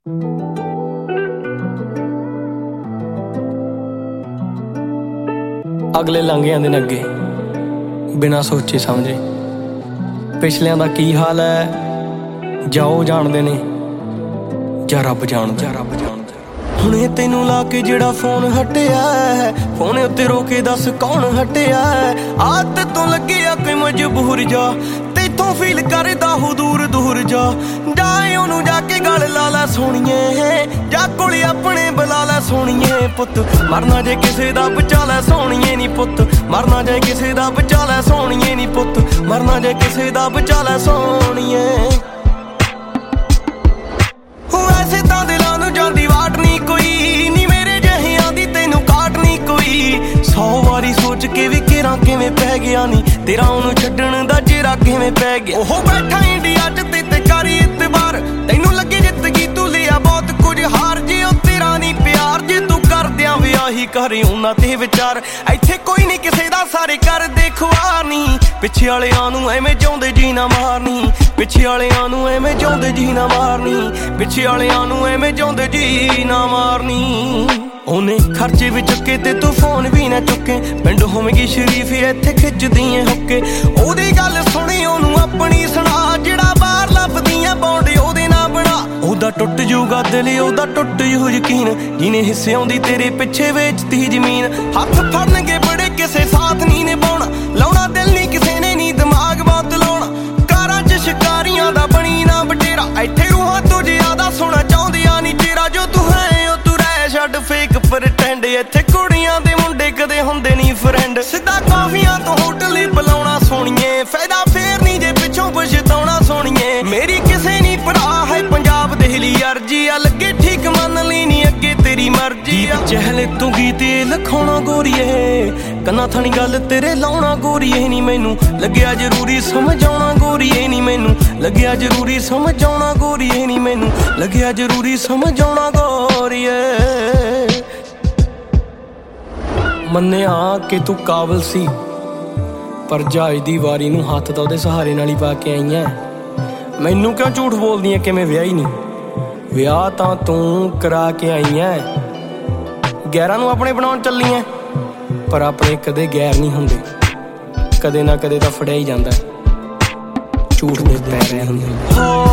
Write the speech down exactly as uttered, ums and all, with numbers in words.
ਅਗਲੇ ਲੰਘ ਜਾਂਦੇ ਨੇ ਅੱਗੇ ਬਿਨਾਂ ਸੋਚੇ ਸਮਝੇ। ਪਿਛਲਿਆਂ ਦਾ ਕੀ ਹਾਲ ਹੈ ਜਾਂ ਉਹ ਜਾਣਦੇ ਨੇ ਜਾਂ ਰੱਬ ਜਾਣਦਾ। ਰੱਬ ਜਾਣਦਾ ਹੁਣੇ ਤੈਨੂੰ ਲਾ ਕੇ ਜਿਹੜਾ ਫੋਨ ਹਟਿਆ, ਫੋਨ ਉੱਤੇ ਰੋ ਕੇ ਦੱਸ ਕੌਣ ਹਟਿਆ। ਆਦਤ ਤੋਂ ਲੱਗਿਆ ਕੋਈ ਮਜਬੂਰ ਜਾ, ਤੈਥੋਂ ਫੀਲ ਕਰਦਾ ਹੋ ਦੂਰ ਦੂਰ ਜਾ। ਜਾਏ ਉਹਨੂੰ ਜਾ ਕੇ ਗਲ ਲਾ ਲੈ ਸੋਹਣੀਏ, ਜਾ ਕੋਲੇ ਆਪਣੇ ਬੁਲਾ ਲੈ ਸੋਹਣੀਏ। ਪੁੱਤ ਮਰਨਾ ਜੇ ਕਿਸੇ ਦਾ ਬਚਾ ਲੈ ਸੋਹਣੀਏ ਨੀ ਪੁੱਤ, ਮਰਨਾ ਜੇ ਕਿਸੇ ਦਾ ਬਚਾ ਲੈ ਸੋਹਣੀਏ ਨੀ ਪੁੱਤ, ਮਰਨਾ ਜੇ ਕਿਸੇ ਦਾ ਬਚਾ ਲੈ ਸੋਹਣੀਏ। ਵੈਸੇ ਤਾਂ ਦਿਲਾਂ ਨੂੰ ਜਾਂਦੀ ਵਾਟ ਨੀ ਕੋਈ, ਨੀ ਮੇਰੇ ਜਹਿਆਂ ਦੀ ਤੈਨੂੰ ਕਾਟ ਨੀ ਕੋਈ। ਸੌ ਵਾਰੀ ਸੋਚ ਕੇ ਵੀ ਕਿਰਾਂ ਕਿਵੇਂ ਪੈ ਗਿਆ ਨੀ ਤੇਰਾ ਉਹਨੂੰ ਛੱਡਣ ਦਾ ਚਿਹਰਾ ਕਿਵੇਂ ਪੈ ਗਿਆ। ਉਹ ਬੈਠਾ ਇੰਡੀਆ ਚ ਤੇ ਤੇ ਕਰੀ ਇਤਬਾਰ, ਤੈਨੂੰ ਲੱਗੇ ਜਿੱਤ ਗਈ ਤੂੰ ਲਿਆ ਬਹੁਤ ਕੁਝ ਹਾਰ। ਜੇ ਉਹ ਤੇਰਾ ਨੀ ਪਿਆਰ, ਜੇ ਤੂੰ ਕਰਦਿਆਂ ਵਿਆਹੀ ਕਰੇ ਉਹਨਾਂ ਤੇ ਵਿਚਾਰ। ਇੱਥੇ ਕੋਈ ਨੀ ਕਿਸੇ ਦਾ ਸਾਰੇ ਕਰਦੇ ਖੁਆਰ ਨੀ, ਪਿੱਛੇ ਵਾਲਿਆਂ ਨੂੰ ਐਵੇਂ ਚਾਹੁੰਦੇ ਜੀ ਨਾ ਮਾਰਨੀ। ਪਿੱਛੇ ਵਾਲਿਆਂ ਨੂੰ ਐਵੇਂ ਚਾਹੁੰਦੇ ਜੀ ਨਾ ਮਾਰਨੀ, ਪਿੱਛੇ ਵਾਲਿਆਂ ਨੂੰ ਐਵੇਂ ਚਾਹੁੰਦੇ ਜੀ ਨਾ ਮਾਰਨੀ। ਉਹਨੇ ਖਰਚੇ ਵੀ ਚੁੱਕੇ ਤੇ ਤੂੰ ਫੋਨ ਵੀ ਨਾ ਚੁੱਕੇ, ਪਿੰਡ ਹੋਵੇਗੀ ਸ਼ਰੀਫ ਇੱਥੇ ਖਿੱਚਦੀ ਏ ਹੁੱਕੇ। ਉਹਦੀ ਗੱਲ ਸੁਣੀ ਉਹਨੂੰ ਆਪਣੀ ਸੁਣਾ, ਜਿਹੜਾ ਬਾਹਰ ਲੱਭਦੀਆਂ ਬੌਂਡ ਉਹਦੇ ਨਾਲ ਬਣਾ। ਉਹਦਾ ਟੁੱਟ ਜੂਗਾ ਦਿਲ, ਉਹਦਾ ਟੁੱਟ ਜੂ ਯਕੀਨ, ਜਿਹਨੇ ਹਿੱਸੇ ਆਉਂਦੀ ਤੇਰੇ ਪਿੱਛੇ ਵੇਚਤੀ ਜ਼ਮੀਨ। ਹੱਥ ਫੜਨਗੇ ਬੜੇ ਕਿਸੇ ਸਾਥ ਨੀ ਨਿਭਾਉਣਾ, ਲਾਉਣਾ ਦਿਲ ਨੀ ਕਿਸੇ ਨੇ ਨੀ ਦਿਮਾਗ ਬਹੁਤ ਲਾਉਣਾ। ਕਾਰਾਂ ਚ ਸ਼ਿਕਾਰੀਆਂ ਦਾ ਬਣੀ ਨਾ ਬਟੇਰਾ, ਇੱਥੇ ਰੂਹਾਂ ਤੋਂ ਜ਼ਿਆਦਾ ਸੋਹਣਾ ਚਾਹੁੰਦੀਆਂ ਨੀ ਚਿਹਰਾ। ਜੋ ਤੂੰ ਹੈ ਉਹ ਤੂੰ ਰਹਿ ਛੱਡ ਫੇਕ ਪ੍ਰਟੈਂਡ, ਇੱਥੇ ਕੁੜੀਆਂ ਦੇ ਮੁੰਡੇ ਕਦੇ ਹੁੰਦੇ ਨੀ ਫਰੈਂਡ। ਸਿੱਧਾ ਕਾਫੀਆਂ ਤੋਂ ਹੋਟਲ ਹੀ ਬੁਲਾਉਣਾ ਸੋਹਣੀਏ, ਫਾਇਦਾ ਫੇਰ ਨੀ ਜੇ ਪਿੱਛੋਂ ਪਛਤਾਉਣਾ ਸੋਹਣੀਏ। ਮੇਰੀ ਕਿਸੇ ਨੀ ਭਰਾ ਹੈ ਪੰਜਾਬ ਦੇ ਲਈ ਅਰਜੀ ਆ, ਲੱਗੇ ਠੀਕ ਮੰਨ ਲਈ ਨੀ ਅੱਗੇ ਤੇਰੀ ਮਰਜ਼ੀ ਆ। ਚਹਿਲੇ ਤੂੰ ਗੀਤ ਲਿਖਾਉਣਾ ਗੋਰੀਏ, ਕੰਨਾਂ ਥਾਣੀ ਗੱਲ ਤੇਰੇ ਲਾਉਣਾ ਗੋਰੀਏ। ਨੀ ਮੈਨੂੰ ਲੱਗਿਆ ਜ਼ਰੂਰੀ ਸਮਝਾਉਣਾ ਗੋਰੀਏ, ਨੀ ਮੈਨੂੰ ਲੱਗਿਆ ਜ਼ਰੂਰੀ ਸਮਝਾਉਣਾ ਗੋਰੀਏ। ਨੀ ਮੈਨੂੰ ਲੱਗਿਆ ਜ਼ਰੂਰੀ ਸਮਝਾਉਣਾ ਗੋਰੀਏ। ਮੰਨਿਆ ਕਿ ਤੂੰ ਕਾਬਲ ਸੀ, ਪਰ ਜਹਾਜ਼ ਦੀ ਵਾਰੀ ਨੂੰ ਹੱਥ ਤਾਂ ਉਹਦੇ ਸਹਾਰੇ ਨਾਲ ਹੀ ਪਾ ਕੇ ਆਈ ਐ। ਮੈਨੂੰ ਕਿਉਂ ਝੂਠ ਬੋਲਦੀ ਐ ਕਿ ਮੈਂ ਵਿਆਹੀ ਨਹੀਂ, ਵਿਆਹ ਤਾਂ ਤੂੰ ਕਰਾ ਕੇ ਆਈ ਐ। ਗੈਰਾਂ ਨੂੰ ਆਪਣੇ ਬਣਾਉਣ ਚੱਲੀ ਐ, ਪਰ ਆਪਣੇ ਕਦੇ ਗੈਰ ਨਹੀਂ ਹੁੰਦੇ, ਕਦੇ ਨਾ ਕਦੇ ਤਾਂ ਫੜਿਆ ਹੀ ਜਾਂਦਾ ਝੂਠ ਦੇ ਪੈਰ ਹੁੰਦੇ।